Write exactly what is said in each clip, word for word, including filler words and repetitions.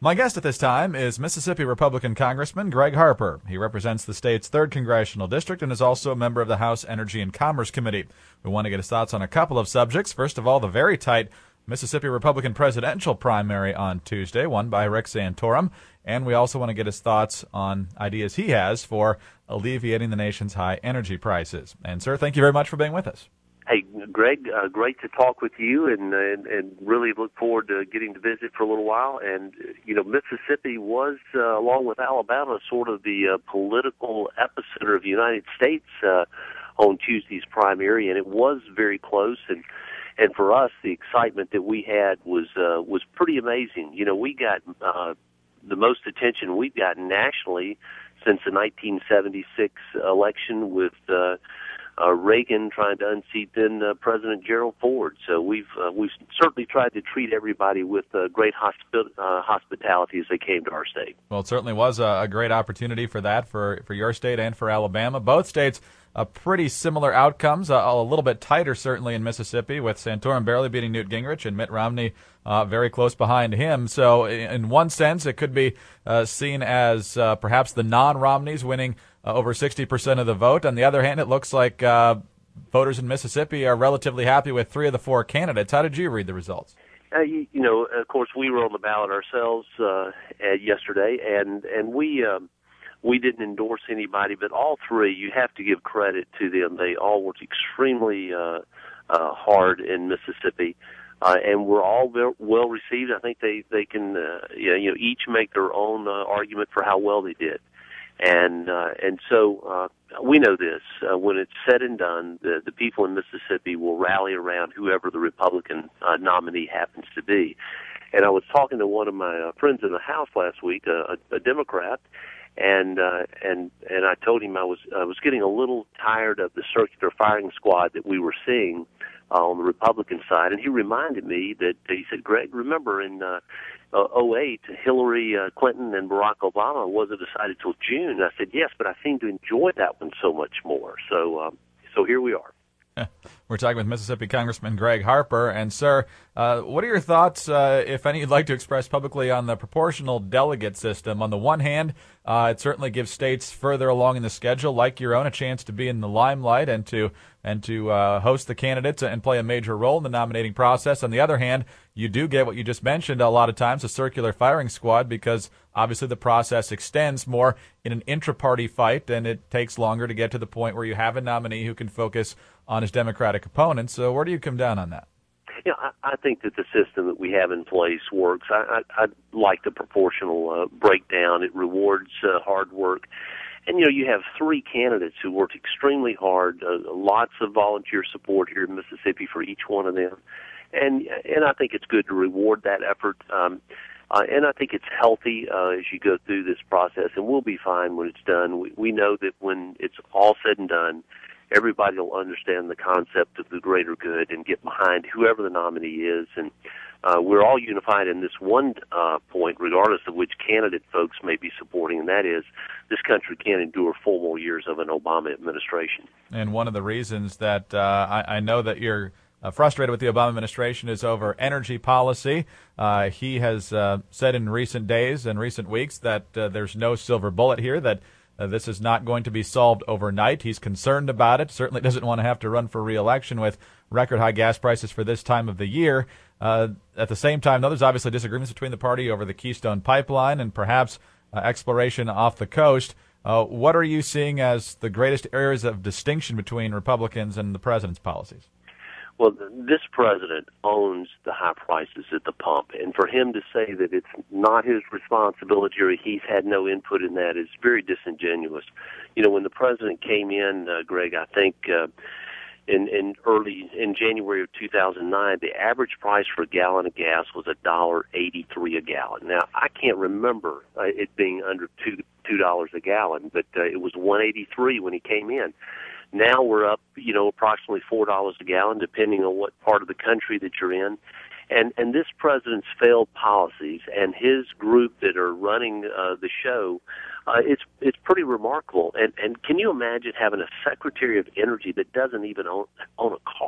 My guest at this time is Mississippi Republican Congressman Greg Harper. He represents the state's third Congressional District and is also a member of the House Energy and Commerce Committee. We want to get his thoughts on a couple of subjects. First of all, the very tight Mississippi Republican presidential primary on Tuesday, won by Rick Santorum. And we also want to get his thoughts on ideas he has for alleviating the nation's high energy prices. And, sir, thank you very much for being with us. Hey, Greg, uh, great to talk with you, and, and and really look forward to getting to visit for a little while. And, you know, Mississippi was, uh, along with Alabama, sort of the uh, political epicenter of the United States uh, on Tuesday's primary, and it was very close. And and for us, the excitement that we had was uh, was pretty amazing. You know, we got uh, the most attention we've gotten nationally since the nineteen seventy-six election with uh, Uh, Reagan trying to unseat then uh, President Gerald Ford. So we've uh, we've certainly tried to treat everybody with uh, great hospi- uh, hospitality as they came to our state. Well, it certainly was a, a great opportunity for that for, for your state and for Alabama. Both states uh, pretty similar outcomes, uh, a little bit tighter certainly in Mississippi, with Santorum barely beating Newt Gingrich and Mitt Romney uh, very close behind him. So in one sense, it could be uh, seen as uh, perhaps the non-Romneys winning Uh, over sixty percent of the vote. On the other hand, it looks like uh, voters in Mississippi are relatively happy with three of the four candidates. How did you read the results? Uh, you, you know, of course, we were on the ballot ourselves uh, yesterday, and and we um, we didn't endorse anybody, but all three, you have to give credit to them. They all worked extremely uh, uh, hard in Mississippi. Uh, and were all very well received. I think they they can uh, you know each make their own uh, argument for how well they did. And uh, and so uh, we know this. Uh, when it's said and done, the, the people in Mississippi will rally around whoever the Republican uh, nominee happens to be. And I was talking to one of my uh, friends in the House last week, a, a Democrat, and uh, and and I told him I was I was getting a little tired of the circular firing squad that we were seeing uh, on the Republican side. And he reminded me that he said, Greg, remember in uh, Uh, oh eight, Hillary uh, Clinton and Barack Obama wasn't decided till June. And I said, yes, but I seem to enjoy that one so much more. So, um, so here we are. We're talking with Mississippi Congressman Greg Harper. And, sir, uh, what are your thoughts, uh, if any, you'd like to express publicly on the proportional delegate system? On the one hand, uh, it certainly gives states further along in the schedule, like your own, a chance to be in the limelight and to and to uh, host the candidates and play a major role in the nominating process. On the other hand, you do get what you just mentioned a lot of times, a circular firing squad, because obviously the process extends more in an intra-party fight, and it takes longer to get to the point where you have a nominee who can focus on his Democratic opponents. So where do you come down on that? You know, I, I think that the system that we have in place works. I, I, I like the proportional uh, breakdown. It rewards uh, hard work. And, you know, you have three candidates who worked extremely hard, uh, lots of volunteer support here in Mississippi for each one of them. And and I think it's good to reward that effort. Um, uh, and I think it's healthy uh, as you go through this process. And we'll be fine when it's done. We, we know that when it's all said and done, everybody will understand the concept of the greater good and get behind whoever the nominee is. And uh, we're all unified in this one uh, point, regardless of which candidate folks may be supporting, and that is this country can't endure four more years of an Obama administration. And one of the reasons that uh, I, I know that you're Uh, frustrated with the Obama administration is over energy policy. Uh, he has uh, said in recent days and recent weeks that uh, there's no silver bullet here, that uh, this is not going to be solved overnight. He's concerned about it, certainly doesn't want to have to run for re-election with record high gas prices for this time of the year. Uh, at the same time, though, there's obviously disagreements between the party over the Keystone Pipeline and perhaps uh, exploration off the coast. Uh, what are you seeing as the greatest areas of distinction between Republicans and the president's policies? Well, this president owns the high prices at the pump, and for him to say that it's not his responsibility or he's had no input in that is very disingenuous. You know, when the president came in, uh, Greg, I think uh, in, in early in January of two thousand nine, the average price for a gallon of gas was one dollar eighty-three a gallon. Now, I can't remember uh, it being under two two dollars a gallon, but uh, it was one eighty-three when he came in. Now we're up, you know, approximately four dollars a gallon, depending on what part of the country that you're in. And and this president's failed policies and his group that are running uh, the show, uh, it's it's pretty remarkable. And and can you imagine having a Secretary of Energy that doesn't even own, own a car?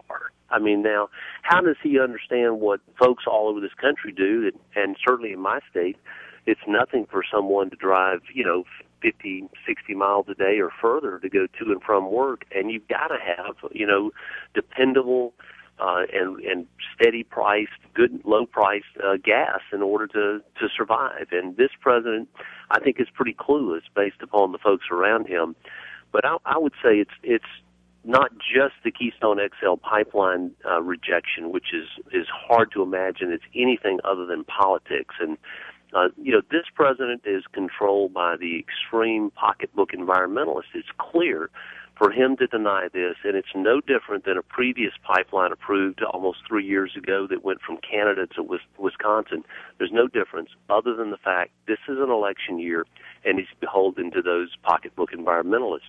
I mean, now, how does he understand what folks all over this country do? And, and certainly in my state, it's nothing for someone to drive, you know, fifty, sixty miles a day or further to go to and from work. And you've got to have, you know, dependable uh, and, and steady priced, good, low priced uh, gas in order to, to survive. And this president, I think, is pretty clueless based upon the folks around him. But I, I would say it's, it's, not just the Keystone X L pipeline uh, rejection, which is, is hard to imagine it's anything other than politics. And, uh, you know, this president is controlled by the extreme pocketbook environmentalists. It's clear for him to deny this, and it's no different than a previous pipeline approved almost three years ago that went from Canada to Wisconsin. There's no difference other than the fact this is an election year, and he's beholden to those pocketbook environmentalists.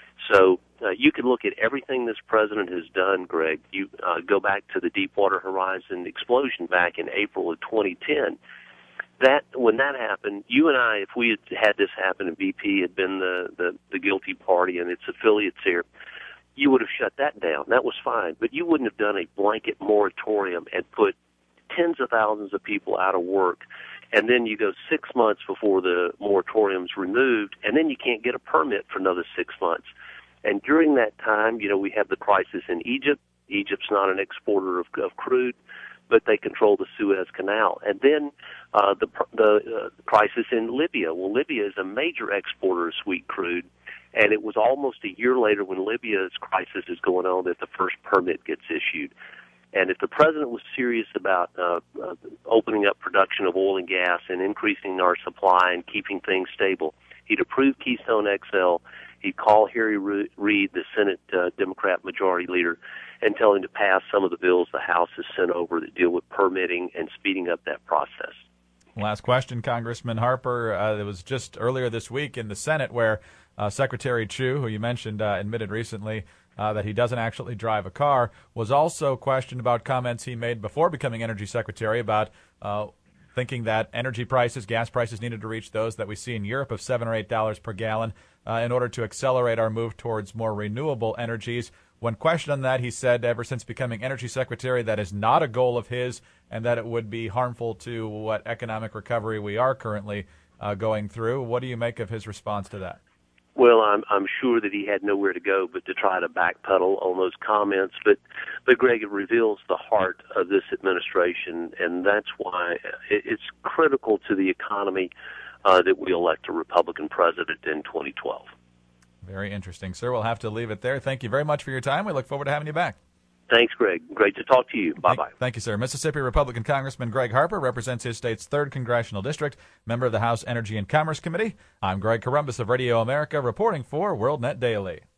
So uh, you can look at everything this president has done, Greg. You uh, go back to the Deepwater Horizon explosion back in April of twenty ten. That when that happened, you and I, if we had had this happen and B P had been the, the, the guilty party and its affiliates here, you would have shut that down. That was fine. But you wouldn't have done a blanket moratorium and put tens of thousands of people out of work. And then you go six months before the moratorium's removed, and then you can't get a permit for another six months. And during that time, you know, we have the crisis in Egypt. Egypt's not an exporter of, of crude, but they control the Suez Canal. And then uh, the the uh, crisis in Libya. Well, Libya is a major exporter of sweet crude, and it was almost a year later when Libya's crisis is going on that the first permit gets issued. And if the president was serious about uh, uh, opening up production of oil and gas and increasing our supply and keeping things stable, he'd approve Keystone X L. He'd call Harry Reid, the Senate uh, Democrat majority leader, and tell him to pass some of the bills the House has sent over that deal with permitting and speeding up that process. Last question, Congressman Harper. Uh, it was just earlier this week in the Senate where uh, Secretary Chu, who you mentioned, uh, admitted recently uh, that he doesn't actually drive a car, was also questioned about comments he made before becoming Energy Secretary about uh, thinking that energy prices, gas prices, needed to reach those that we see in Europe of seven or eight dollars per gallon uh, in order to accelerate our move towards more renewable energies. When questioned on that, he said ever since becoming Energy Secretary, that is not a goal of his and that it would be harmful to what economic recovery we are currently uh, going through. What do you make of his response to that? Well, I'm I'm sure that he had nowhere to go but to try to backpedal on those comments. But, but Greg, it reveals the heart of this administration, and that's why it's critical to the economy uh, that we elect a Republican president in twenty twelve. Very interesting, sir. We'll have to leave it there. Thank you very much for your time. We look forward to having you back. Thanks, Greg. Great to talk to you. Bye-bye. Thank, thank you, sir. Mississippi Republican Congressman Greg Harper represents his state's third Congressional District, member of the House Energy and Commerce Committee. I'm Greg Corombos of Radio America, reporting for WorldNet Daily.